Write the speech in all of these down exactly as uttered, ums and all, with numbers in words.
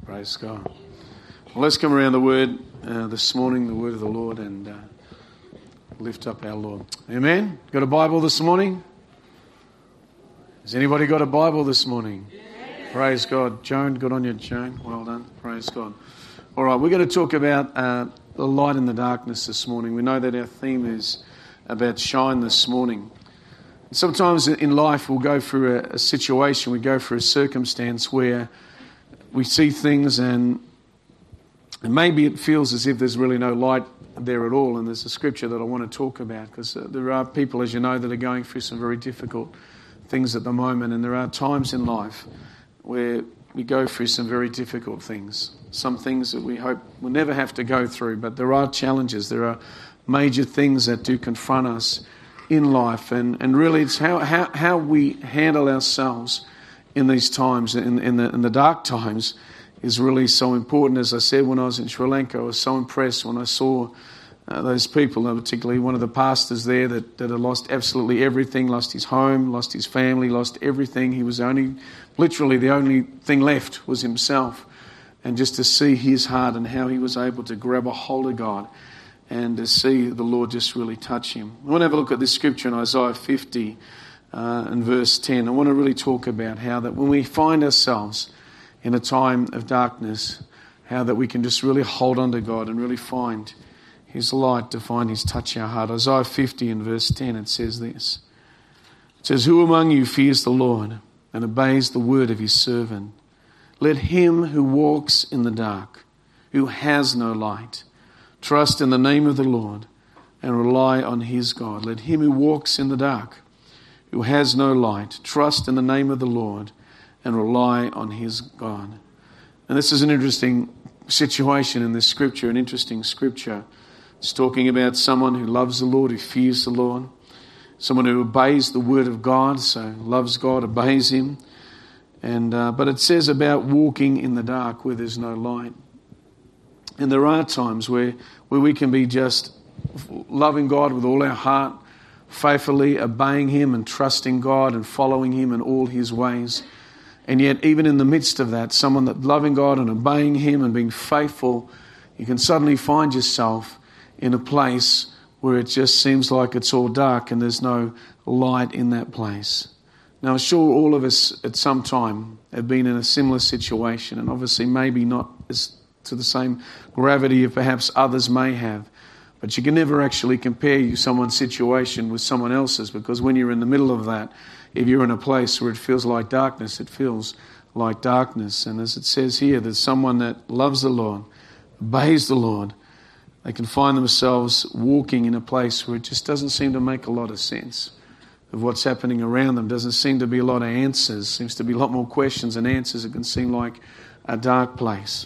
Praise God. Well, let's come around the Word uh, this morning, the Word of the Lord, and uh, lift up our Lord. Amen? Got a Bible this morning? Has anybody got a Bible this morning? Yes. Praise God. Joan, good on you, Joan. Well done. Praise God. All right, we're going to talk about uh, the light in the darkness this morning. We know that our theme is about shine this morning. Sometimes in life we'll go through a, a situation, we go through a circumstance where we see things and, and maybe it feels as if there's really no light there at all. And there's a scripture that I want to talk about because uh, there are people, as you know, that are going through some very difficult things at the moment. And there are times in life where we go through some very difficult things. Some things that we hope we'll never have to go through, but there are challenges. There are major things that do confront us in life, and, and really it's how, how, how we handle ourselves in these times, in, in, the, in the dark times, is really so important. As I said, when I was in Sri Lanka, I was so impressed when I saw uh, those people, particularly one of the pastors there that, that had lost absolutely everything, lost his home, lost his family, lost everything. He was only, literally the only thing left was himself. And just to see his heart and how he was able to grab a hold of God and to see the Lord just really touch him. I want to have a look at this scripture in Isaiah fifty uh, and verse ten. I want to really talk about how that when we find ourselves in a time of darkness, how that we can just really hold on to God and really find His light, to find His touch in our heart. Isaiah fifty and verse ten, it says this. It says, "Who among you fears the Lord and obeys the word of His servant? Let him who walks in the dark, who has no light, trust in the name of the Lord and rely on his God. Let him who walks in the dark, who has no light, trust in the name of the Lord and rely on his God." And this is an interesting situation in this scripture, an interesting scripture. It's talking about someone who loves the Lord, who fears the Lord, someone who obeys the word of God, so loves God, obeys him. And uh, but it says about walking in the dark where there's no light. And there are times where, where we can be just loving God with all our heart, faithfully obeying Him and trusting God and following Him in all His ways. And yet even in the midst of that, someone that loving God and obeying Him and being faithful, you can suddenly find yourself in a place where it just seems like it's all dark and there's no light in that place. Now, I'm sure all of us at some time have been in a similar situation, and obviously maybe not as to the same gravity as perhaps others may have. But you can never actually compare someone's situation with someone else's, because when you're in the middle of that, if you're in a place where it feels like darkness, it feels like darkness. And as it says here, there's someone that loves the Lord, obeys the Lord. They can find themselves walking in a place where it just doesn't seem to make a lot of sense of what's happening around them. Doesn't seem to be a lot of answers. Seems to be a lot more questions than answers. It can seem like a dark place.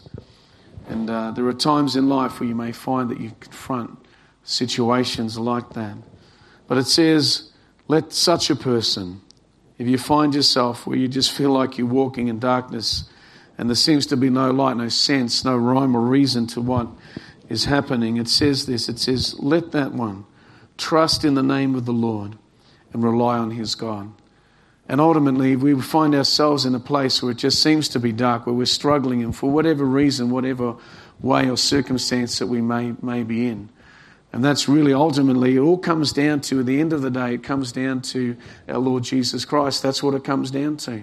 And uh, there are times in life where you may find that you confront situations like that. But it says, let such a person, if you find yourself where you just feel like you're walking in darkness and there seems to be no light, no sense, no rhyme or reason to what is happening, it says this, it says, let that one trust in the name of the Lord and rely on his God. And ultimately, if we find ourselves in a place where it just seems to be dark, where we're struggling, and for whatever reason, whatever way or circumstance that we may, may be in. And that's really ultimately, it all comes down to, at the end of the day, it comes down to our Lord Jesus Christ. That's what it comes down to.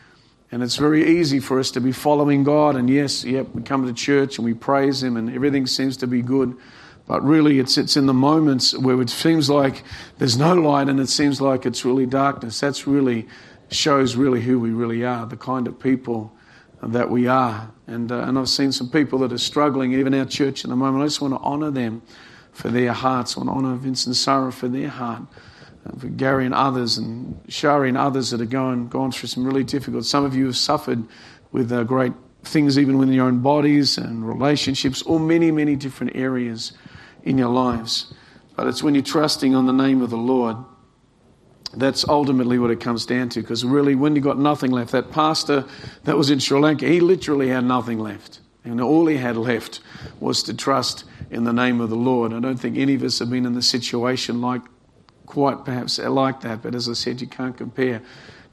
And it's very easy for us to be following God. And yes, yep, we come to church and we praise Him and everything seems to be good. But really, it's it's in the moments where it seems like there's no light and it seems like it's really darkness. That's really shows really who we really are, the kind of people that we are. And uh, and I've seen some people that are struggling, even our church at the moment. I just want to honour them for their hearts. I want to honour Vince and Sarah for their heart, and for Gary and others, and Shari and others that are going gone through some really difficult. Some of you have suffered with uh, great things, even within your own bodies and relationships, or many, many different areas in your lives. But it's when you're trusting on the name of the Lord, that's ultimately what it comes down to. Because really, when you got nothing left, that pastor that was in Sri Lanka, he literally had nothing left. And all he had left was to trust in the name of the Lord. I don't think any of us have been in the situation like, quite perhaps like that. But as I said, you can't compare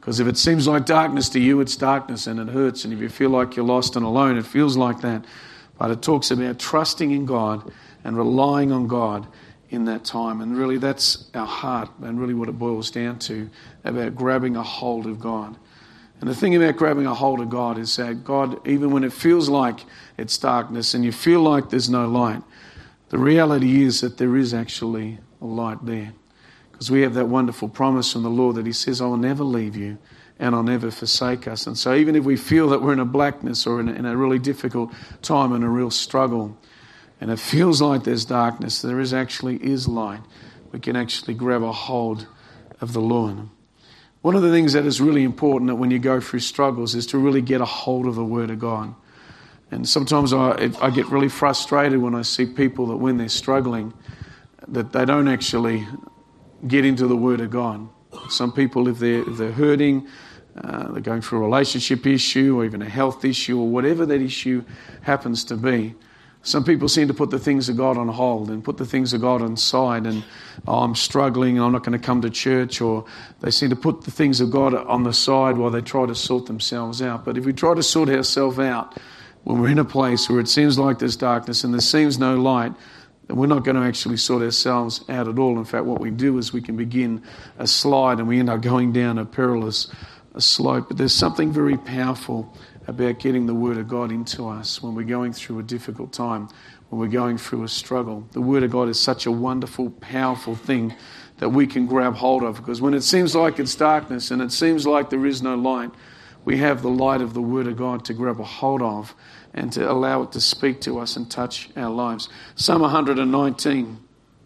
Because if it seems like darkness to you, it's darkness and it hurts. And if you feel like you're lost and alone, it feels like that. But it talks about trusting in God and relying on God in that time. And really that's our heart and really what it boils down to, about grabbing a hold of God. And the thing about grabbing a hold of God is that God, even when it feels like it's darkness and you feel like there's no light, the reality is that there is actually a light there. Because we have that wonderful promise from the Lord that he says, I will never leave you and I'll never forsake us. And so even if we feel that we're in a blackness or in a, in a really difficult time and a real struggle, and it feels like there's darkness, there is actually is light. We can actually grab a hold of the Lord. One of the things that is really important that when you go through struggles is to really get a hold of the Word of God. And sometimes I, I get really frustrated when I see people that when they're struggling, that they don't actually get into the Word of God. Some people, if they're, if they're hurting, uh, they're going through a relationship issue or even a health issue or whatever that issue happens to be, some people seem to put the things of God on hold and put the things of God on side and, oh, I'm struggling and I'm not going to come to church, or they seem to put the things of God on the side while they try to sort themselves out. But if we try to sort ourselves out when we're in a place where it seems like there's darkness and there seems no light, then we're not going to actually sort ourselves out at all. In fact, what we do is we can begin a slide and we end up going down a perilous a slope. But there's something very powerful about getting the Word of God into us when we're going through a difficult time, when we're going through a struggle. The Word of God is such a wonderful, powerful thing that we can grab hold of, because when it seems like it's darkness and it seems like there is no light, we have the light of the Word of God to grab a hold of and to allow it to speak to us and touch our lives. Psalm one nineteen,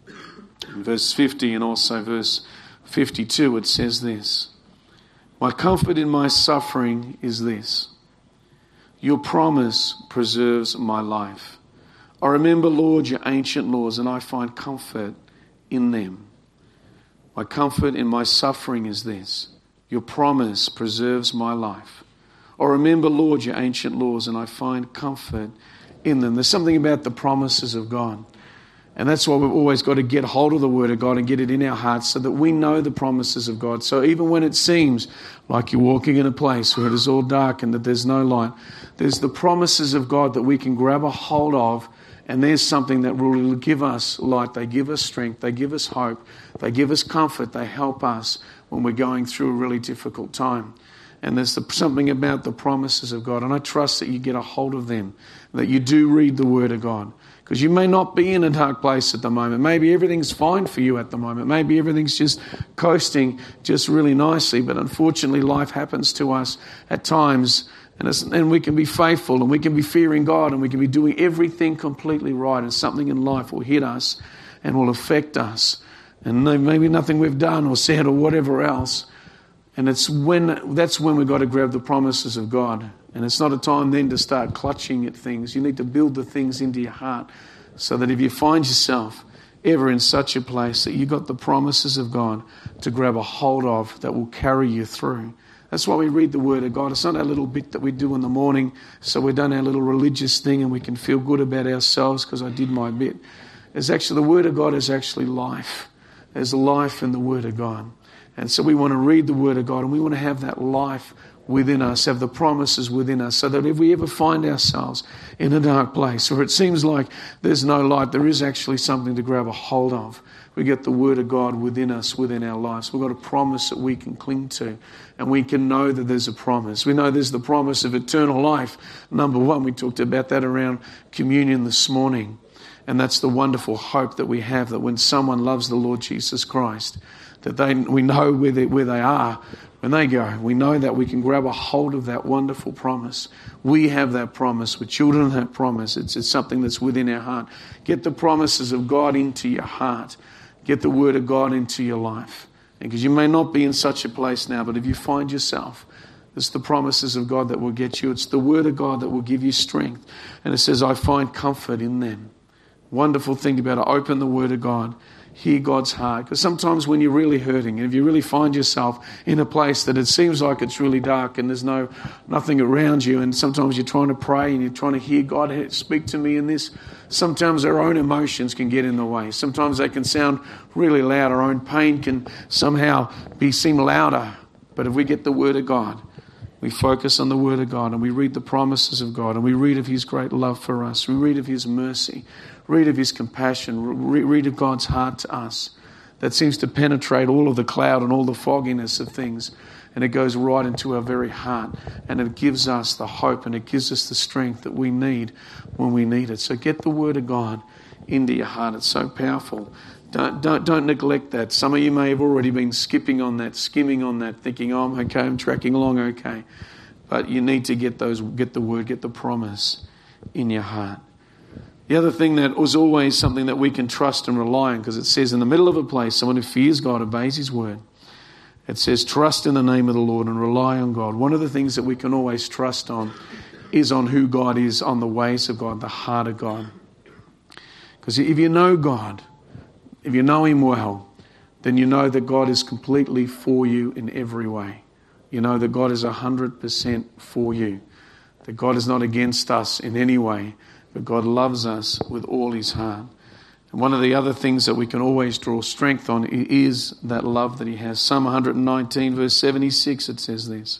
verse fifty and also verse fifty-two, it says this, my comfort in my suffering is this, your promise preserves my life. I remember, Lord, your ancient laws, and I find comfort in them. My comfort in my suffering is this, your promise preserves my life. I remember, Lord, your ancient laws, and I find comfort in them. There's something about the promises of God. And that's why we've always got to get hold of the Word of God and get it in our hearts so that we know the promises of God. So even when it seems like you're walking in a place where it is all dark and that there's no light, there's the promises of God that we can grab a hold of, and there's something that will give us light. They give us strength. They give us hope. They give us comfort. They help us when we're going through a really difficult time. And there's the, something about the promises of God. And I trust that you get a hold of them, that you do read the Word of God. Because you may not be in a dark place at the moment. Maybe everything's fine for you at the moment. Maybe everything's just coasting just really nicely. But unfortunately, life happens to us at times. And, it's, and we can be faithful and we can be fearing God and we can be doing everything completely right. And something in life will hit us and will affect us. And maybe nothing we've done or said or whatever else. And it's when that's when we've got to grab the promises of God. And it's not a time then to start clutching at things. You need to build the things into your heart so that if you find yourself ever in such a place that you've got the promises of God to grab a hold of that will carry you through. That's why we read the Word of God. It's not a little bit that we do in the morning so we've done our little religious thing and we can feel good about ourselves because I did my bit. It's actually, the Word of God is actually life. There's life in the Word of God. And so we want to read the Word of God and we want to have that life within us, have the promises within us, so that if we ever find ourselves in a dark place or it seems like there's no light, there is actually something to grab a hold of. We get the Word of God within us, within our lives. We've got a promise that we can cling to, and we can know that there's a promise. We know there's the promise of eternal life. Number one, we talked about that around communion this morning. And that's the wonderful hope that we have, that when someone loves the Lord Jesus Christ, that they we know where they, where they are when they go. We know that we can grab a hold of that wonderful promise. We have that promise. We're children of that promise. It's, it's something that's within our heart. Get the promises of God into your heart. Get the Word of God into your life. Because you may not be in such a place now, but if you find yourself, it's the promises of God that will get you. It's the Word of God that will give you strength. And it says, I find comfort in them. Wonderful thing about it. Open the Word of God. Hear God's heart. Because sometimes when you're really hurting, and if you really find yourself in a place that it seems like it's really dark and there's no nothing around you, and sometimes you're trying to pray and you're trying to hear God speak to me in this, sometimes our own emotions can get in the way. Sometimes they can sound really loud. Our own pain can somehow be seem louder But if we get the Word of God, we focus on the Word of God and we read the promises of God and we read of His great love for us. We read of His mercy, read of His compassion, re- read of God's heart to us that seems to penetrate all of the cloud and all the fogginess of things. And it goes right into our very heart. And it gives us the hope and it gives us the strength that we need when we need it. So get the Word of God into your heart. It's so powerful. Don't, don't, don't neglect that. Some of you may have already been skipping on that, skimming on that, thinking, oh, I'm okay, I'm tracking along okay. But you need to get those, get the Word, get the promise in your heart. The other thing that was always something that we can trust and rely on, because it says in the middle of a place, someone who fears God obeys His Word. It says trust in the name of the Lord and rely on God. One of the things that we can always trust on is on who God is, on the ways of God, the heart of God. Because if you know God, if you know Him well, then you know that God is completely for you in every way. You know that God is one hundred percent for you. That God is not against us in any way, but God loves us with all His heart. And one of the other things that we can always draw strength on is that love that He has. Psalm one nineteen verse seventy-six, it says this.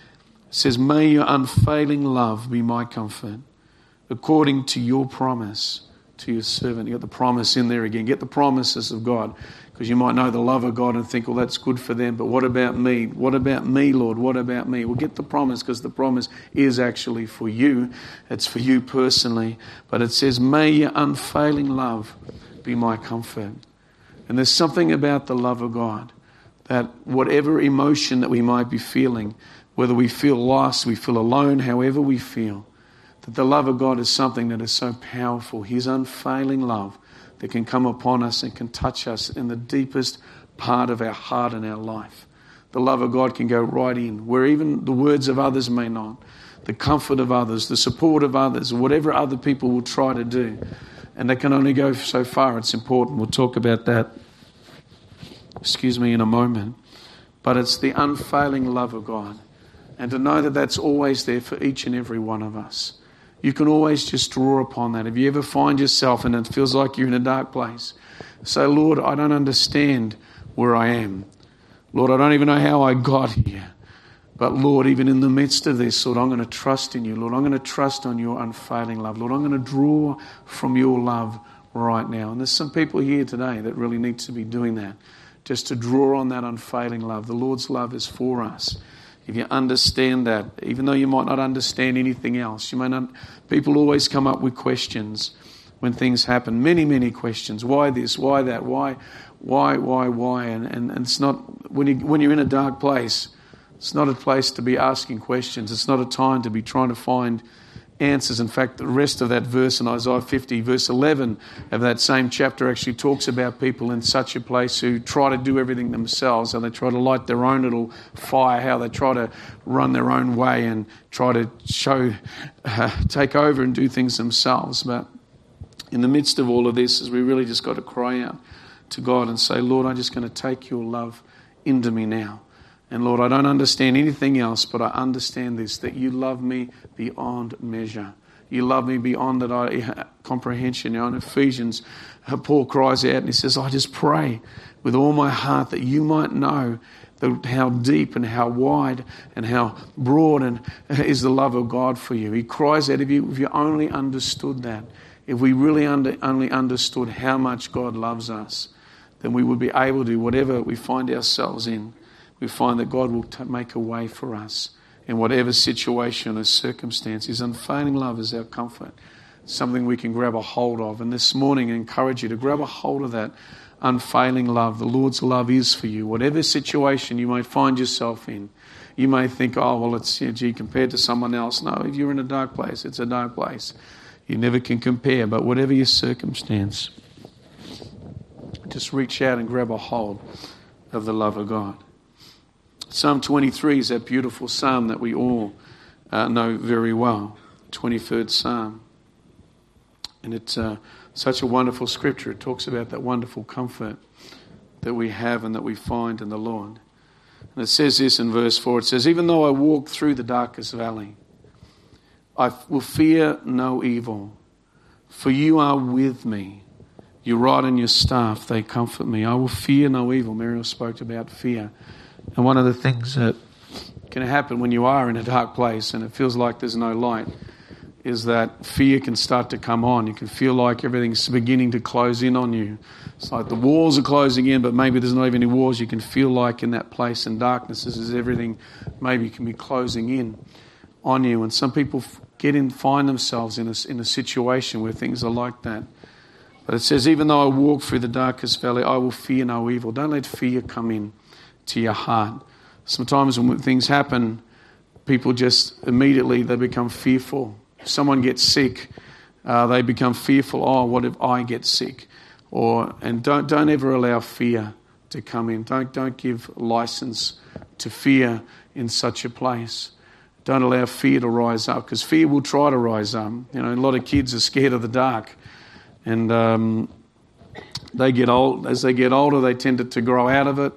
It says, may your unfailing love be my comfort, according to your promise to your servant. You got the promise in there again. Get the promises of God, because you might know the love of God and think, well, that's good for them, but what about me? What about me, Lord? What about me? Well, get the promise, because the promise is actually for you. It's for you personally. But it says, may your unfailing love be my comfort. And there's something about the love of God that whatever emotion that we might be feeling, whether we feel lost, we feel alone, however we feel, that the love of God is something that is so powerful. His unfailing love that can come upon us and can touch us in the deepest part of our heart and our life. The love of God can go right in, where even the words of others may not, the comfort of others, the support of others, whatever other people will try to do. And they can only go so far. It's important. We'll talk about that, excuse me, in a moment. But it's the unfailing love of God. And to know that that's always there for each and every one of us. You can always just draw upon that. If you ever find yourself and it feels like you're in a dark place, say, Lord, I don't understand where I am. Lord, I don't even know how I got here. But Lord, even in the midst of this, Lord, I'm going to trust in you. Lord, I'm going to trust on your unfailing love. Lord, I'm going to draw from your love right now. And there's some people here today that really need to be doing that, just to draw on that unfailing love. The Lord's love is for us. If you understand that, even though you might not understand anything else, you may not. People always come up with questions when things happen. Many, many questions. Why this? Why that? Why, why, why, why? And, and, and it's not, when, you, when you're in a dark place, it's not a place to be asking questions. It's not a time to be trying to find answers. In fact, the rest of that verse in Isaiah fifty, verse eleven of that same chapter actually talks about people in such a place who try to do everything themselves, and they try to light their own little fire, how they try to run their own way and try to show, uh, take over and do things themselves. But in the midst of all of this, is we really just got to cry out to God and say, Lord, I'm just going to take your love into me now. And Lord, I don't understand anything else, but I understand this, that you love me beyond measure. You love me beyond that I, comprehension. You know, in Ephesians, Paul cries out and he says, I just pray with all my heart that you might know the, how deep and how wide and how broad and is the love of God for you. He cries out, if you, if you only understood that, if we really under, only understood how much God loves us, then we would be able to, whatever we find ourselves in, we find that God will t- make a way for us in whatever situation or circumstance. His unfailing love is our comfort, something we can grab a hold of. And this morning I encourage you to grab a hold of that unfailing love. The Lord's love is for you. Whatever situation you might find yourself in, you may think, oh, well, it's, yeah, gee, compared to someone else. No, if you're in a dark place, it's a dark place. You never can compare, but whatever your circumstance, just reach out and grab a hold of the love of God. Psalm twenty-three is that beautiful psalm that we all uh, know very well, twenty-third Psalm. And it's uh, such a wonderful scripture. It talks about that wonderful comfort that we have and that we find in the Lord. And it says this in verse four. It says, even though I walk through the darkest valley, I will fear no evil, for you are with me. Your rod and your staff, they comfort me. I will fear no evil. Muriel spoke about fear And one of the things that can happen when you are in a dark place and it feels like there's no light is that fear can start to come on. You can feel like everything's beginning to close in on you. It's like the walls are closing in, but maybe there's not even any walls. You can feel like in that place in darkness, this is everything maybe can be closing in on you. And some people get in, find themselves in a, in a situation where things are like that. But it says, even though I walk through the darkest valley, I will fear no evil. Don't let fear come in to your heart. Sometimes when things happen, people just immediately, they become fearful. If someone gets sick, uh, they become fearful. Oh, what if I get sick? Or and don't don't ever allow fear to come in. Don't don't give license to fear in such a place. Don't allow fear to rise up, because fear will try to rise up. You know, a lot of kids are scared of the dark, and um, they get old. As they get older, they tend to grow out of it.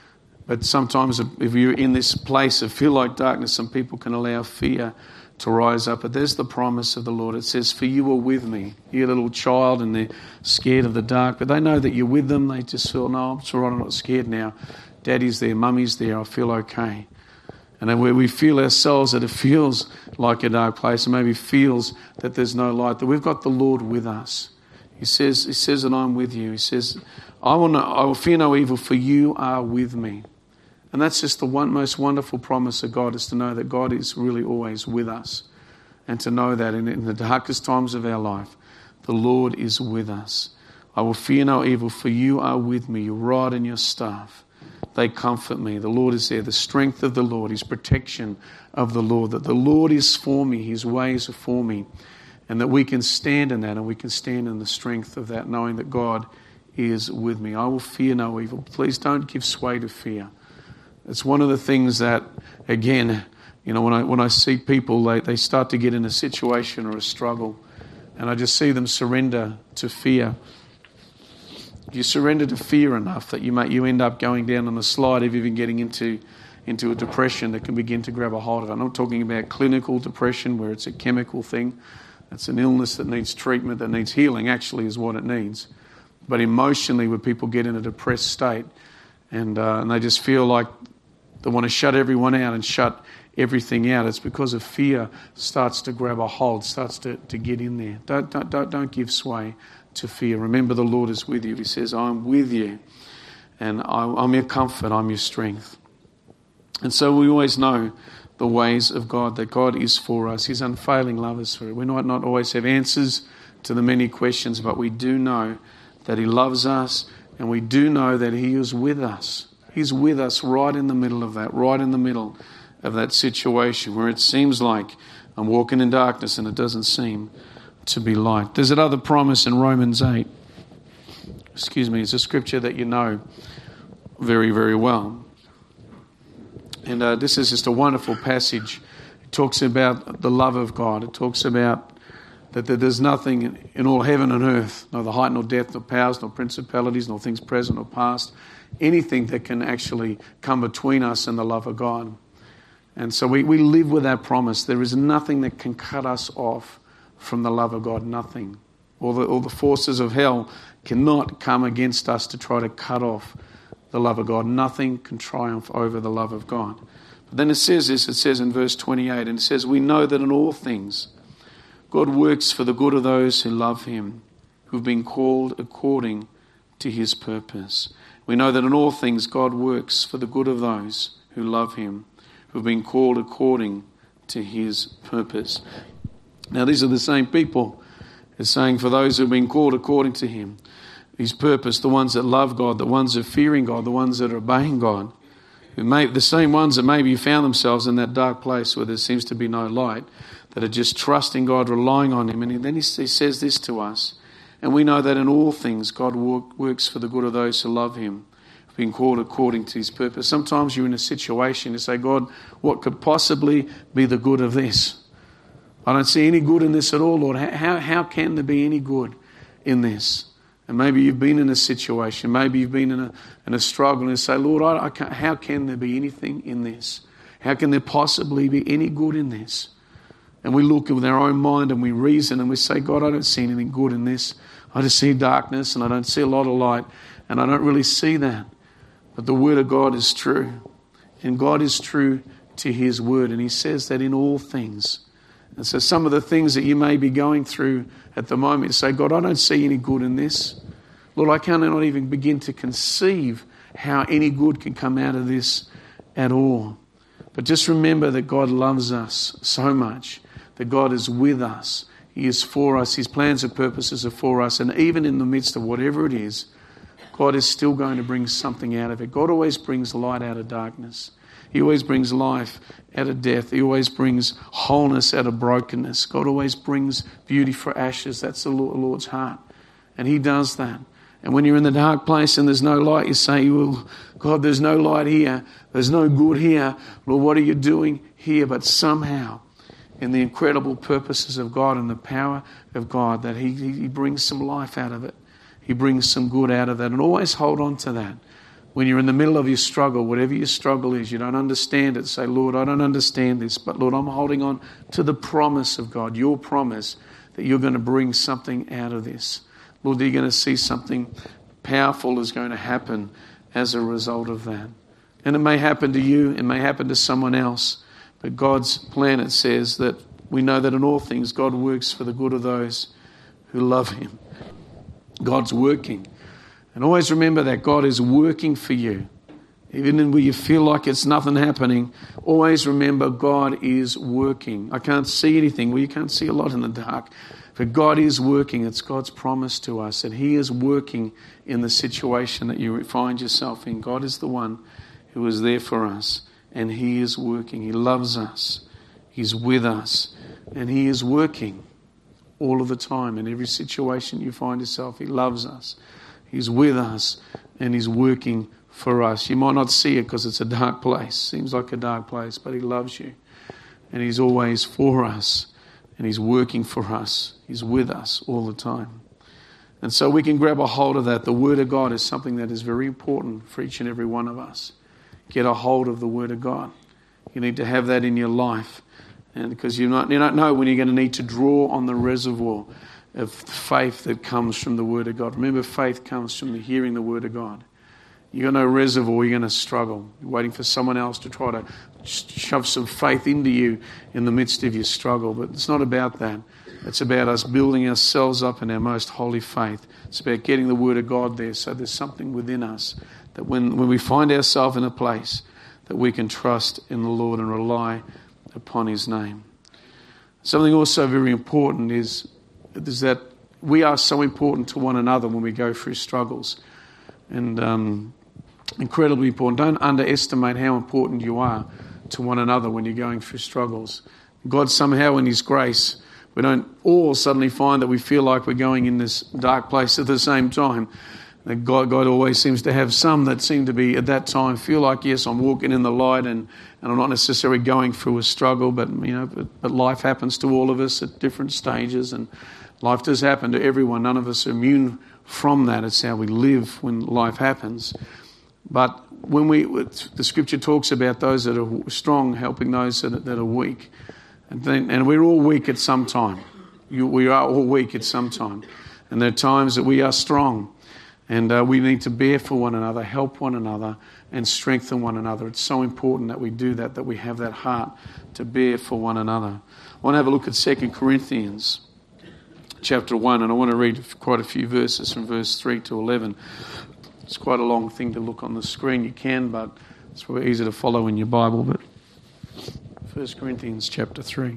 But sometimes, if you're in this place of feel like darkness, some people can allow fear to rise up. But there's the promise of the Lord. It says, for you are with me. You're a little child and they're scared of the dark, but they know that you're with them. They just feel, no, it's all right, I'm not scared now. Daddy's there, mummy's there, I feel okay. And then where we feel ourselves that it feels like a dark place, and maybe feels that there's no light, that we've got the Lord with us. He says, he says that I'm with you. He says, I will, not, I will fear no evil, for you are with me. And that's just the one most wonderful promise of God, is to know that God is really always with us. And to know that in, in the darkest times of our life, the Lord is with us. I will fear no evil, for you are with me. Your rod and your staff, they comfort me. The Lord is there. The strength of the Lord, His protection of the Lord. That the Lord is for me. His ways are for me. And that we can stand in that, and we can stand in the strength of that, knowing that God is with me. I will fear no evil. Please don't give sway to fear. It's one of the things that, again, you know, when I when I see people, they, they start to get in a situation or a struggle, and I just see them surrender to fear. You surrender to fear enough that you may, you end up going down on a slide of even getting into, into a depression that can begin to grab a hold of it. I'm not talking about clinical depression where it's a chemical thing. It's an illness that needs treatment, that needs healing, actually is what it needs. But emotionally, where people get in a depressed state, and uh, and they just feel like they want to shut everyone out and shut everything out. It's because of fear starts to grab a hold, starts to, to get in there. Don't, don't, don't, don't give sway to fear. Remember, the Lord is with you. He says, I'm with you, and I'm your comfort, I'm your strength. And so we always know the ways of God, that God is for us. His unfailing love is for us. We might not always have answers to the many questions, but we do know that He loves us, and we do know that He is with us. He's with us right in the middle of that, right in the middle of that situation where it seems like I'm walking in darkness and it doesn't seem to be light. There's another promise in Romans eight. Excuse me, it's a scripture that you know very, very well. And uh, this is just a wonderful passage. It talks about the love of God. It talks about that there's nothing in all heaven and earth, neither height nor depth, nor powers, nor principalities, nor things present or past, anything that can actually come between us and the love of God. And so we, we live with that promise. There is nothing that can cut us off from the love of God, nothing. All the, all the forces of hell cannot come against us to try to cut off the love of God. Nothing can triumph over the love of God. But then it says this, it says in verse twenty-eight, and it says, we know that in all things God works for the good of those who love Him, who've been called according to His purpose. We know that in all things God works for the good of those who love Him, who've been called according to His purpose. Now these are the same people as saying, for those who've been called according to Him, His purpose, the ones that love God, the ones that are fearing God, the ones that are obeying God, who may, the same ones that maybe found themselves in that dark place where there seems to be no light, that are just trusting God, relying on Him. And then He says this to us, and we know that in all things God works for the good of those who love Him, who've been called according to His purpose. Sometimes you're in a situation, you say, God, what could possibly be the good of this? I don't see any good in this at all, Lord. How, how can there be any good in this? And maybe you've been in a situation, maybe you've been in a, in a struggle, and you say, Lord, I, I can't, how can there be anything in this? How can there possibly be any good in this? And we look with our own mind and we reason and we say, God, I don't see anything good in this. I just see darkness and I don't see a lot of light, and I don't really see that. But the Word of God is true. And God is true to his word. And he says that in all things. And so some of the things that you may be going through at the moment, you say, God, I don't see any good in this. Lord, I cannot even begin to conceive how any good can come out of this at all. But just remember that God loves us so much, that God is with us. He is for us. His plans and purposes are for us. And even in the midst of whatever it is, God is still going to bring something out of it. God always brings light out of darkness. He always brings life out of death. He always brings wholeness out of brokenness. God always brings beauty for ashes. That's the Lord's heart. And he does that. And when you're in the dark place and there's no light, you say, well, God, there's no light here. There's no good here. Lord, what are you doing here? But somehow, in the incredible purposes of God and the power of God, that he, he brings some life out of it. He brings some good out of that. And always hold on to that. When you're in the middle of your struggle, whatever your struggle is, you don't understand it, say, Lord, I don't understand this, but Lord, I'm holding on to the promise of God, your promise that you're going to bring something out of this. Lord, you're going to see something powerful is going to happen as a result of that. And it may happen to you, it may happen to someone else, but God's plan, it says that we know that in all things God works for the good of those who love him. God's working. And always remember that God is working for you. Even when you feel like it's nothing happening, always remember God is working. I can't see anything. Well, you can't see a lot in the dark. But God is working. It's God's promise to us that he is working in the situation that you find yourself in. God is the one who is there for us. And he is working. He loves us. He's with us. And he is working all of the time. In every situation you find yourself, he loves us. He's with us and he's working for us. You might not see it because it's a dark place. Seems like a dark place, but he loves you. And he's always for us. And he's working for us. He's with us all the time. And so we can grab a hold of that. The Word of God is something that is very important for each and every one of us. Get a hold of the Word of God. You need to have that in your life. And because you not, you don't know when you're going to need to draw on the reservoir of faith that comes from the Word of God. Remember, faith comes from the hearing the Word of God. You've got no reservoir, you're going to struggle. You're waiting for someone else to try to shove some faith into you in the midst of your struggle. But it's not about that. It's about us building ourselves up in our most holy faith. It's about getting the Word of God there so there's something within us that when, when we find ourselves in a place that we can trust in the Lord and rely upon his name. Something also very important is, is that we are so important to one another when we go through struggles. And um, incredibly important. Don't underestimate how important you are to one another when you're going through struggles. God somehow in his grace, we don't all suddenly find that we feel like we're going in this dark place at the same time. That God, God always seems to have some that seem to be at that time feel like, yes, I'm walking in the light and, and I'm not necessarily going through a struggle, but you know, but, but life happens to all of us at different stages, and life does happen to everyone. None of us are immune from that. It's how we live when life happens. But when we, the Scripture talks about those that are strong helping those that are, that are weak, and, then, and we're all weak at some time. You, we are all weak at some time, and there are times that we are strong. And uh, we need to bear for one another, help one another, and strengthen one another. It's so important that we do that, that we have that heart to bear for one another. I want to have a look at Second Corinthians chapter one, and I want to read quite a few verses from verse three to eleven. It's quite a long thing to look on the screen. You can, but it's probably easy to follow in your Bible. But First Corinthians chapter three.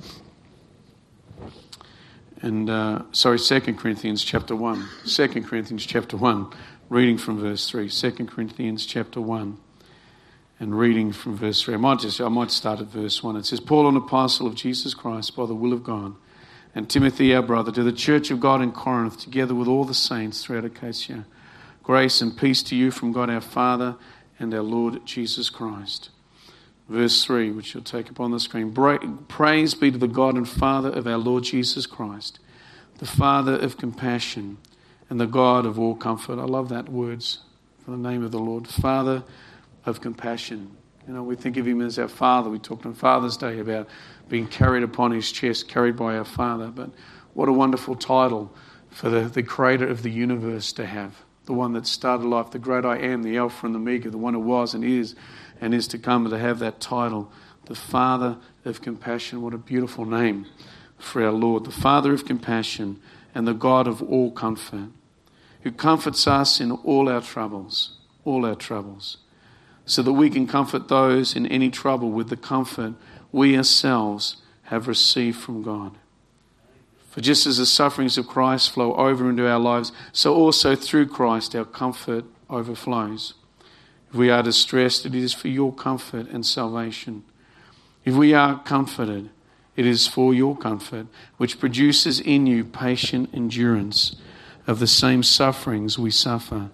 And, uh, sorry, Second Corinthians chapter one. Second Corinthians chapter one, reading from verse three. Second Corinthians chapter one, and reading from verse three. I might just, I might start at verse one. It says, Paul, an apostle of Jesus Christ by the will of God, and Timothy, our brother, to the church of God in Corinth, together with all the saints throughout Acacia. Grace and peace to you from God our Father and our Lord Jesus Christ. Verse three, which you'll take up on the screen. Praise be to the God and Father of our Lord Jesus Christ, the Father of compassion and the God of all comfort. I love that words for the name of the Lord. Father of compassion. You know, we think of him as our Father. We talked on Father's Day about being carried upon his chest, carried by our Father. But what a wonderful title for the, the Creator of the universe to have. the one that started life, the great I am, the Alpha and the Omega, the one who was and is and is to come, and to have that title, the Father of compassion. What a beautiful name for our Lord. The Father of compassion and the God of all comfort, who comforts us in all our troubles, all our troubles, so that we can comfort those in any trouble with the comfort we ourselves have received from God. For just as the sufferings of Christ flow over into our lives, so also through Christ our comfort overflows. If we are distressed, it is for your comfort and salvation. If we are comforted, it is for your comfort, which produces in you patient endurance of the same sufferings we suffer.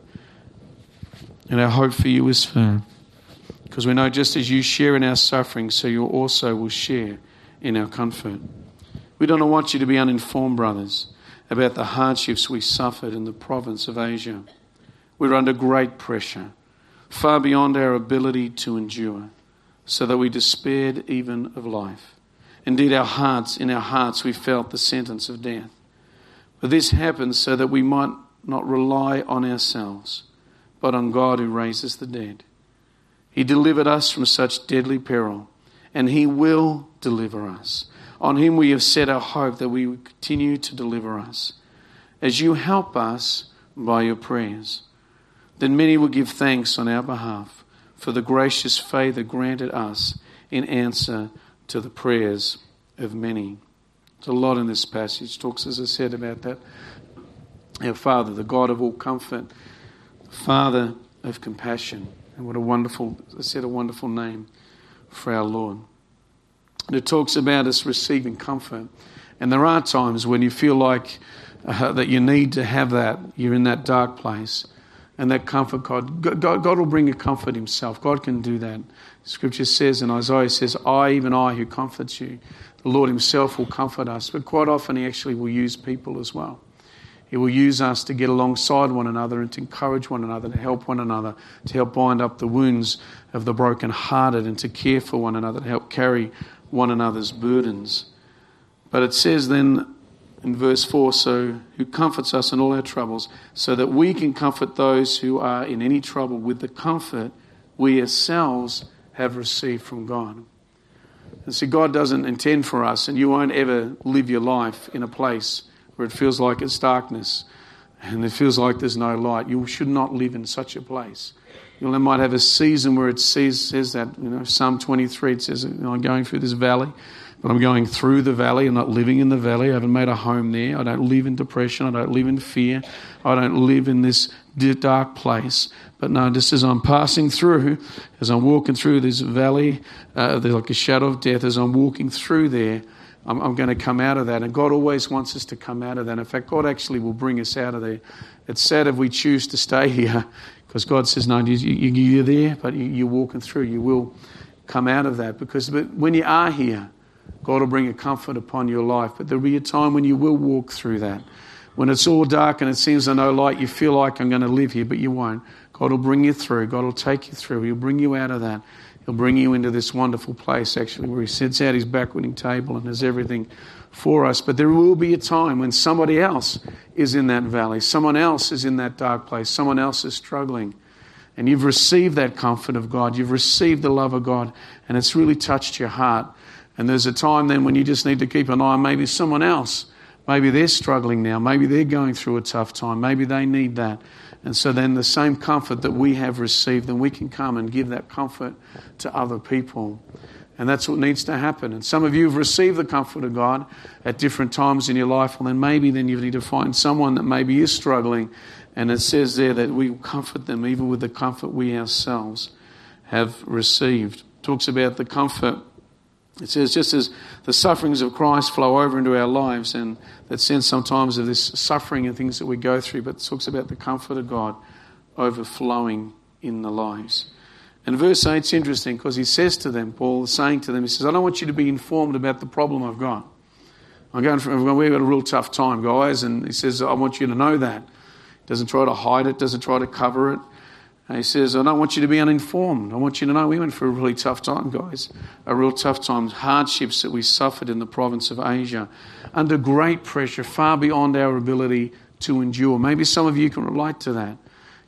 And our hope for you is firm, because we know just as you share in our suffering, so you also will share in our comfort. We don't want you to be uninformed, brothers, about the hardships we suffered in the province of Asia. We're under great pressure, far beyond our ability to endure, so that we despaired even of life. Indeed, our hearts, in our hearts, we felt the sentence of death. But this happened so that we might not rely on ourselves, but on God who raises the dead. He delivered us from such deadly peril, and He will deliver us. On Him we have set our hope that He will continue to deliver us, as you help us by your prayers. Then many will give thanks on our behalf for the gracious favour granted us in answer to the prayers of many. There's a lot in this passage. It talks, as I said, about that. Our Father, the God of all comfort, the Father of compassion. And what a wonderful, as I said, a wonderful name for our Lord. And it talks about us receiving comfort. And there are times when you feel like uh, that you need to have that. You're in that dark place. And that comfort, God, God, God will bring you comfort Himself. God can do that. Scripture says, and Isaiah says, I, even I, who comforts you. The Lord Himself will comfort us. But quite often He actually will use people as well. He will use us to get alongside one another and to encourage one another, to help one another, to help bind up the wounds of the brokenhearted and to care for one another, to help carry one another's burdens. But it says then in verse four, so who comforts us in all our troubles, so that we can comfort those who are in any trouble with the comfort we ourselves have received from God. And so God doesn't intend for us, and you won't ever live your life in a place where it feels like it's darkness and it feels like there's no light. You should not live in such a place. You know, might have a season where it says, says that, you know, Psalm twenty-three, it says, you know, I'm going through this valley, but I'm going through the valley. I'm not living in the valley. I haven't made a home there. I don't live in depression. I don't live in fear. I don't live in this dark place. But no, just as I'm passing through, as I'm walking through this valley, uh, there's like a shadow of death, as I'm walking through there, I'm, I'm going to come out of that. And God always wants us to come out of that. In fact, God actually will bring us out of there. It's sad if we choose to stay here, because God says, no, you, you, you're there, but you, you're walking through. You will come out of that. Because but when you are here, God will bring a comfort upon your life. But there'll be a time when you will walk through that. When it's all dark and it seems there's no light, you feel like I'm going to live here, but you won't. God will bring you through. God will take you through. He'll bring you out of that. He'll bring you into this wonderful place, actually, where He sits at His banqueting table and has everything for us. But there will be a time when somebody else is in that valley. Someone else is in that dark place. Someone else is struggling. And you've received that comfort of God. You've received the love of God. And it's really touched your heart. And there's a time then when you just need to keep an eye on maybe someone else. Maybe they're struggling now. Maybe they're going through a tough time. Maybe they need that. And so then the same comfort that we have received, then we can come and give that comfort to other people. And that's what needs to happen. And some of you have received the comfort of God at different times in your life. Well, then maybe then you need to find someone that maybe is struggling. And it says there that we comfort them even with the comfort we ourselves have received. It talks about the comfort. It says just as the sufferings of Christ flow over into our lives, and that sense sometimes of this suffering and things that we go through, but it talks about the comfort of God overflowing in the lives. And verse eight is interesting because he says to them, Paul is saying to them, he says, I don't want you to be informed about the problem I've got. I'm going through, we've got a real tough time, guys, and he says, I want you to know that. He doesn't try to hide it, doesn't try to cover it. And he says, I don't want you to be uninformed. I want you to know we went through a really tough time, guys. A real tough time. Hardships that we suffered in the province of Asia. Under great pressure, far beyond our ability to endure. Maybe some of you can relate to that.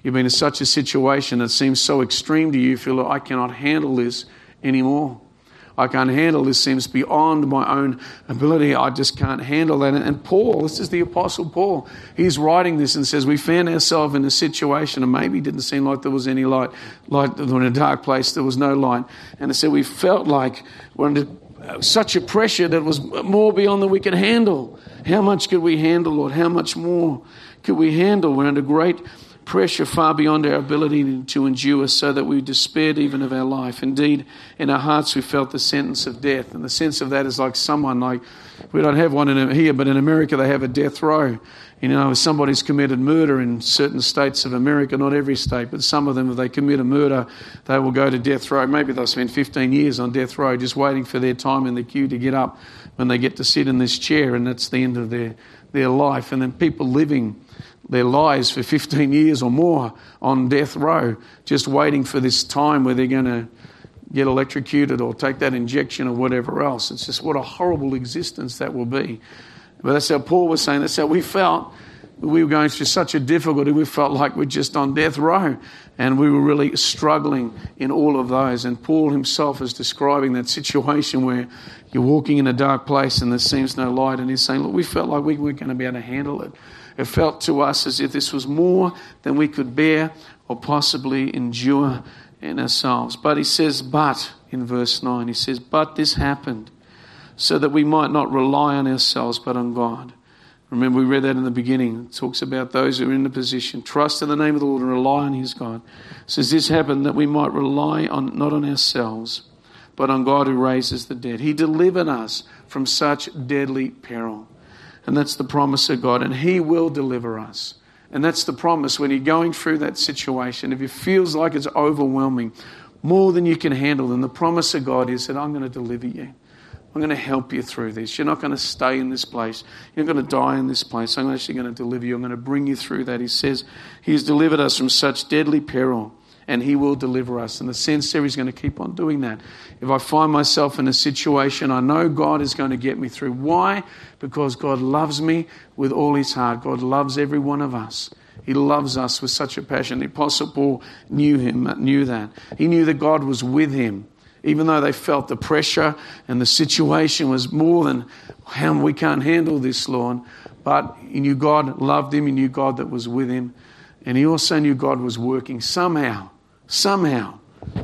You've been in such a situation that seems so extreme to you, you feel like, I cannot handle this anymore. I can't handle this. Seems beyond my own ability. I just can't handle that. And Paul, this is the Apostle Paul, he's writing this and says, we found ourselves in a situation, and maybe it didn't seem like there was any light. Light in a dark place, there was no light. And it said we felt like we're under such a pressure that was more beyond than we could handle. How much could we handle, Lord? How much more could we handle? We're under great pressure far beyond our ability to endure, so that we despaired even of our life. Indeed, in our hearts we felt the sentence of death. And the sense of that is like someone, like, we don't have one in here, but in America they have a death row. You know, if somebody's committed murder in certain states of America, not every state, but some of them, if they commit a murder, they will go to death row. Maybe they'll spend fifteen years on death row just waiting for their time in the queue to get up when they get to sit in this chair, and that's the end of their, their life. And then people living their lives for fifteen years or more on death row, just waiting for this time where they're going to get electrocuted or take that injection or whatever else. It's just what a horrible existence that will be. But that's how Paul was saying. That's how we felt. We were going through such a difficulty. We felt like we're just on death row, and we were really struggling in all of those. And Paul himself is describing that situation where you're walking in a dark place and there seems no light, and he's saying, look, we felt like we weren't going to be able to handle it. It felt to us as if this was more than we could bear or possibly endure in ourselves. But he says, but, in verse nine, he says, but this happened so that we might not rely on ourselves but on God. Remember, we read that in the beginning. It talks about those who are in the position, trust in the name of the Lord and rely on his God. It says this happened that we might rely on not on ourselves but on God who raises the dead. He delivered us from such deadly peril. And that's the promise of God. And he will deliver us. And that's the promise when you're going through that situation. If it feels like it's overwhelming, more than you can handle, then the promise of God is that I'm going to deliver you. I'm going to help you through this. You're not going to stay in this place. You're not going to die in this place. I'm actually going to deliver you. I'm going to bring you through that. He says he's delivered us from such deadly peril, and he will deliver us. In the sense there, he's going to keep on doing that. If I find myself in a situation, I know God is going to get me through. Why? Because God loves me with all his heart. God loves every one of us. He loves us with such a passion. The Apostle Paul knew him, knew that. He knew that God was with him. Even though they felt the pressure and the situation was more than, how we can't handle this, Lord. But he knew God loved him. He knew God that was with him. And he also knew God was working somehow, somehow.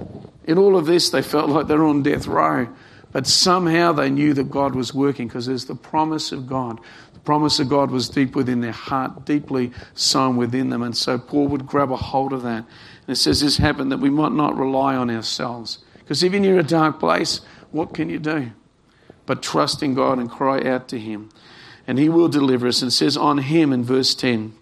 In all of this, they felt like they were on death row. But somehow they knew that God was working because there's the promise of God. The promise of God was deep within their heart, deeply sown within them. And so Paul would grab a hold of that. And it says this happened that we might not rely on ourselves. Because even in a dark place, what can you do? But trust in God and cry out to him. And he will deliver us. And it says on him in verse ten,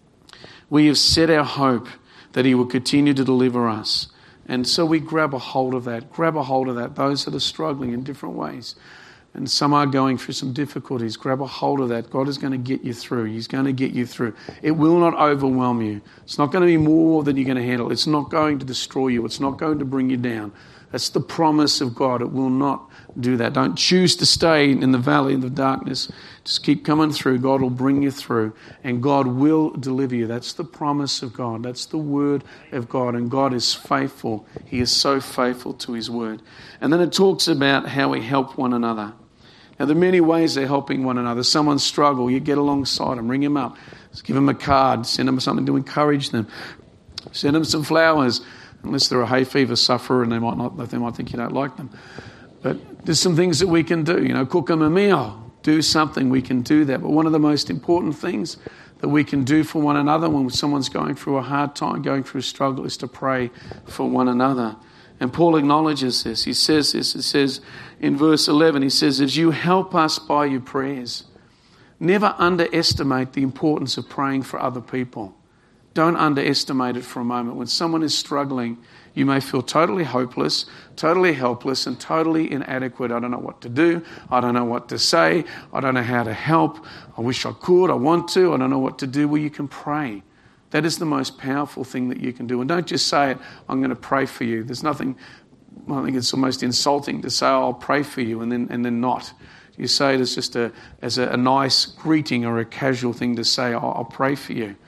we have set our hope that he will continue to deliver us. And so we grab a hold of that. Grab a hold of that. Those that are struggling in different ways. And some are going through some difficulties. Grab a hold of that. God is going to get you through. He's going to get you through. It will not overwhelm you. It's not going to be more than you're going to handle. It's not going to destroy you. It's not going to bring you down. That's the promise of God. It will not do that. Don't choose to stay in the valley of the darkness. Just keep coming through. God will bring you through. And God will deliver you. That's the promise of God. That's the word of God. And God is faithful. He is so faithful to his word. And then it talks about how we help one another. Now, there are many ways they're helping one another. Someone struggle, you get alongside them, ring them up. Just give them a card. Send them something to encourage them. Send them some flowers. Unless they're a hay fever sufferer and they might not, they might think you don't like them. But there's some things that we can do. You know, cook them a meal. Do something. We can do that. But one of the most important things that we can do for one another when someone's going through a hard time, going through a struggle, is to pray for one another. And Paul acknowledges this. He says this. He says in verse eleven, he says, as you help us by your prayers, never underestimate the importance of praying for other people. Don't underestimate it for a moment. When someone is struggling, you may feel totally hopeless, totally helpless, and totally inadequate. I don't know what to do. I don't know what to say. I don't know how to help. I wish I could. I want to. I don't know what to do. Well, you can pray. That is the most powerful thing that you can do. And don't just say it, I'm going to pray for you. There's nothing, I think it's almost insulting to say, oh, I'll pray for you, and then and then not. You say it as just a as a, a nice greeting or a casual thing to say, oh, I'll pray for you.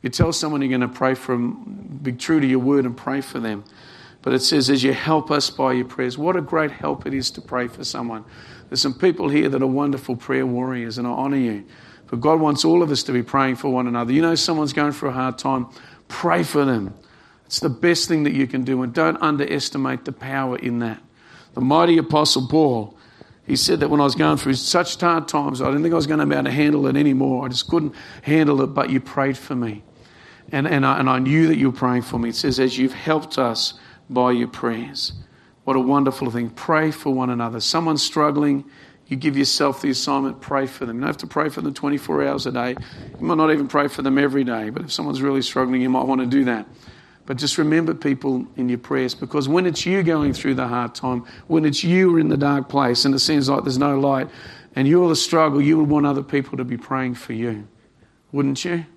You tell someone you're going to pray for them, be true to your word and pray for them. But it says, as you help us by your prayers, what a great help it is to pray for someone. There's some people here that are wonderful prayer warriors, and I honour you. But God wants all of us to be praying for one another. You know someone's going through a hard time, pray for them. It's the best thing that you can do, and don't underestimate the power in that. The mighty Apostle Paul, he said that when I was going through such hard times, I didn't think I was going to be able to handle it anymore. I just couldn't handle it, but you prayed for me. And, and, I, and I knew that you were praying for me. It says, as you've helped us by your prayers. What a wonderful thing. Pray for one another. Someone's struggling, you give yourself the assignment, pray for them. You don't have to pray for them twenty-four hours a day. You might not even pray for them every day, but if someone's really struggling, you might want to do that. But just remember people in your prayers, because when it's you going through the hard time, when it's you in the dark place and it seems like there's no light and you're the struggle, you would want other people to be praying for you. Wouldn't you?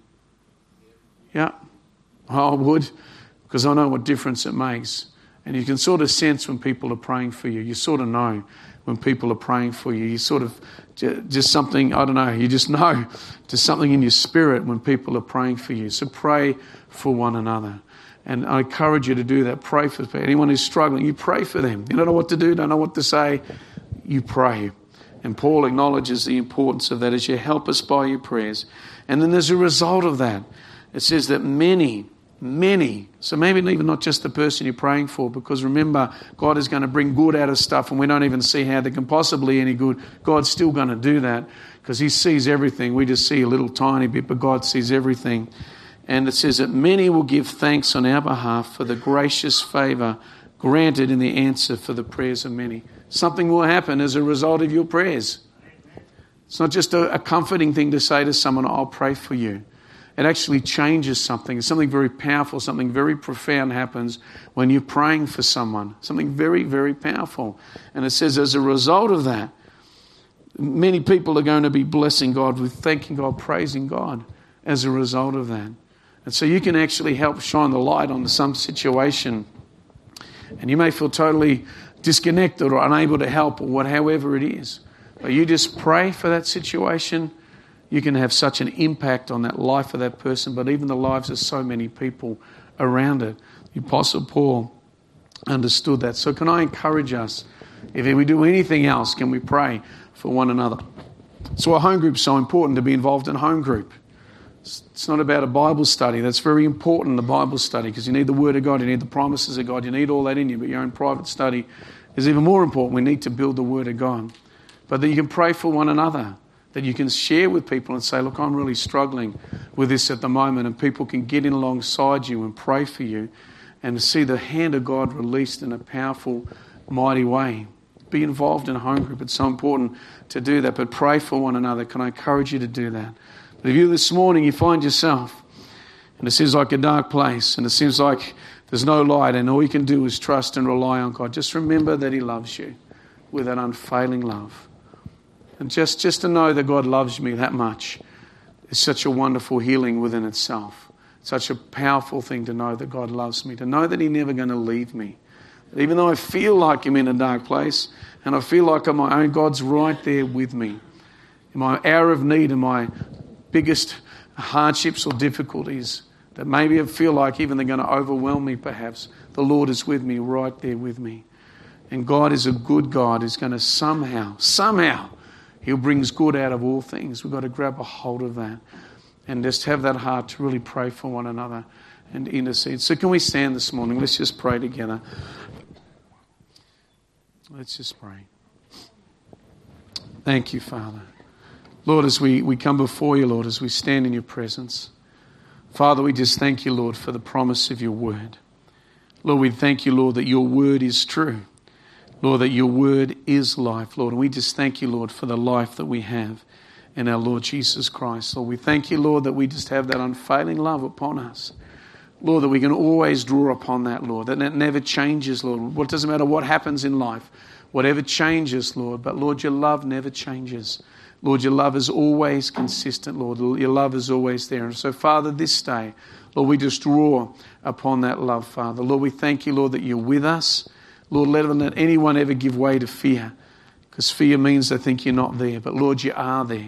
Yeah, I would, because I know what difference it makes. And you can sort of sense when people are praying for you. You sort of know when people are praying for you. You sort of, just something, I don't know, you just know there's something in your spirit when people are praying for you. So pray for one another. And I encourage you to do that. Pray for anyone who's struggling. You pray for them. You don't know what to do, don't know what to say. You pray. And Paul acknowledges the importance of that as you help us by your prayers. And then there's a result of that. It says that many, many, so maybe even not just the person you're praying for, because remember, God is going to bring good out of stuff and we don't even see how there can possibly be any good. God's still going to do that because he sees everything. We just see a little tiny bit, but God sees everything. And it says that many will give thanks on our behalf for the gracious favour granted in the answer for the prayers of many. Something will happen as a result of your prayers. It's not just a, a comforting thing to say to someone, I'll pray for you. It actually changes something. Something very powerful, something very profound happens when you're praying for someone. Something very, very powerful. And it says as a result of that, many people are going to be blessing God, with thanking God, praising God as a result of that. And so you can actually help shine the light on some situation. And you may feel totally disconnected or unable to help or what, however it is. But you just pray for that situation. You can have such an impact on that life of that person, but even the lives of so many people around it. The Apostle Paul understood that. So can I encourage us, if we do anything else, can we pray for one another? So a home group is so important, to be involved in a home group. It's not about a Bible study. That's very important, the Bible study, because you need the Word of God, you need the promises of God, you need all that in you, but your own private study is even more important. We need to build the Word of God. But that you can pray for one another, that you can share with people and say, look, I'm really struggling with this at the moment, and people can get in alongside you and pray for you and to see the hand of God released in a powerful, mighty way. Be involved in a home group. It's so important to do that, but pray for one another. Can I encourage you to do that? But if you this morning, you find yourself, and it seems like a dark place, and it seems like there's no light, and all you can do is trust and rely on God, just remember that he loves you with an unfailing love. And just, just to know that God loves me that much is such a wonderful healing within itself. Such a powerful thing to know that God loves me, to know that he's never going to leave me. That even though I feel like I'm in a dark place and I feel like I'm my own, God's right there with me. In my hour of need, in my biggest hardships or difficulties that maybe I feel like even they're going to overwhelm me perhaps, the Lord is with me, right there with me. And God is a good God who's going to somehow, somehow, He brings good out of all things. We've got to grab a hold of that and just have that heart to really pray for one another and intercede. So can we stand this morning? Let's just pray together. Let's just pray. Thank you, Father. Lord, as we, we come before you, Lord, as we stand in your presence, Father, we just thank you, Lord, for the promise of your word. Lord, we thank you, Lord, that your word is true. Lord, that your word is life, Lord. And we just thank you, Lord, for the life that we have in our Lord Jesus Christ. Lord, we thank you, Lord, that we just have that unfailing love upon us. Lord, that we can always draw upon that, Lord, that it never changes, Lord. It doesn't matter what happens in life, whatever changes, Lord, but Lord, your love never changes. Lord, your love is always consistent, Lord. Your love is always there. And so, Father, this day, Lord, we just draw upon that love, Father. Lord, we thank you, Lord, that you're with us. Lord, let not anyone ever give way to fear, because fear means they think you're not there. But Lord, you are there.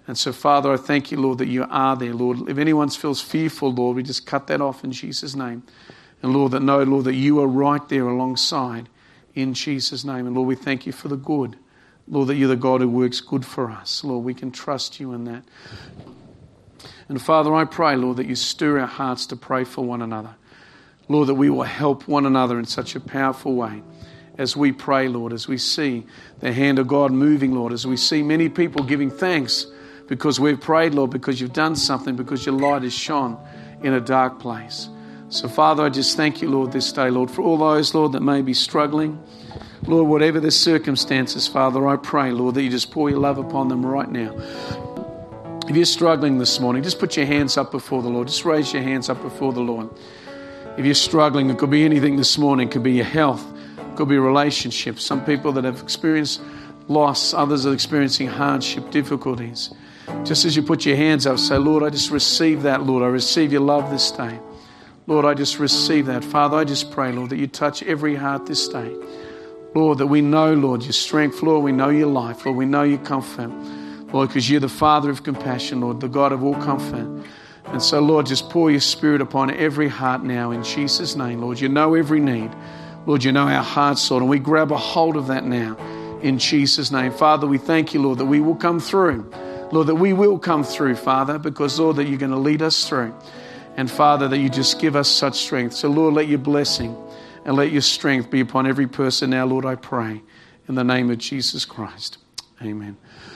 And so, Father, I thank you, Lord, that you are there, Lord. If anyone feels fearful, Lord, we just cut that off in Jesus' name. And Lord, that know, Lord, that you are right there alongside in Jesus' name. And Lord, we thank you for the good. Lord, that you're the God who works good for us. Lord, we can trust you in that. And Father, I pray, Lord, that you stir our hearts to pray for one another. Lord, that we will help one another in such a powerful way as we pray, Lord, as we see the hand of God moving, Lord, as we see many people giving thanks because we've prayed, Lord, because you've done something, because your light has shone in a dark place. So, Father, I just thank you, Lord, this day, Lord, for all those, Lord, that may be struggling. Lord, whatever the circumstances, Father, I pray, Lord, that you just pour your love upon them right now. If you're struggling this morning, just put your hands up before the Lord. Just raise your hands up before the Lord. If you're struggling, it could be anything this morning. It could be your health. It could be relationships. Some people that have experienced loss, others are experiencing hardship, difficulties. Just as you put your hands up, say, Lord, I just receive that, Lord. I receive your love this day. Lord, I just receive that. Father, I just pray, Lord, that you touch every heart this day. Lord, that we know, Lord, your strength, Lord, we know your life, Lord, we know your comfort. Lord, because you're the Father of compassion, Lord, the God of all comfort. And so, Lord, just pour your Spirit upon every heart now in Jesus' name, Lord. You know every need. Lord, you know our hearts, Lord, and we grab a hold of that now in Jesus' name. Father, we thank you, Lord, that we will come through. Lord, that we will come through, Father, because, Lord, that you're going to lead us through. And, Father, that you just give us such strength. So, Lord, let your blessing and let your strength be upon every person now, Lord, I pray. In the name of Jesus Christ. Amen.